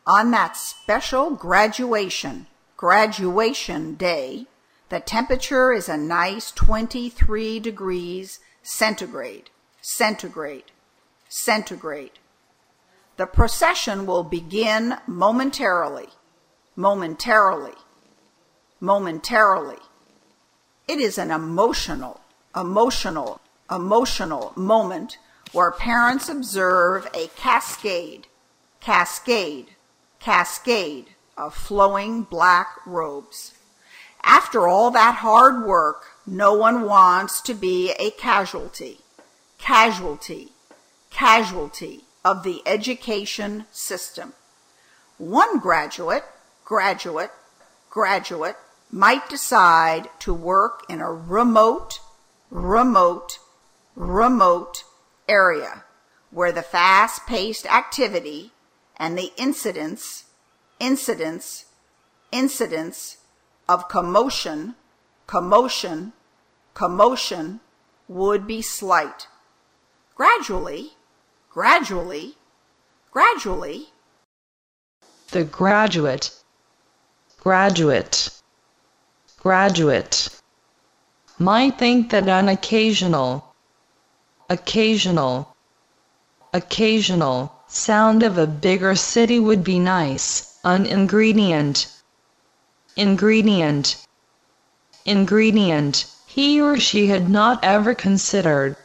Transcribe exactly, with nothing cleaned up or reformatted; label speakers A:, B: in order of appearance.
A: On that special graduation, graduation day, the temperature is a nice twenty-three degrees centigrade, centigrade, centigrade. The procession will begin momentarily, momentarily, momentarily. It is an emotional, emotional, emotional moment where parents observe a cascade, cascade, cascade of flowing black robes. After all that hard work, no one wants to be a casualty, casualty, casualty of the education system. One graduate, graduate, graduate might decide to work in a remote, remote, remote area where the fast-paced activity and the incidence, incidence, incidence of commotion, commotion, commotion would be slight. Gradually, gradually, gradually,
B: the graduate, graduate, graduate might think that an occasional, occasional, occasional sound of a bigger city would be nice. An ingredient, ingredient, ingredient he or she had not ever considered.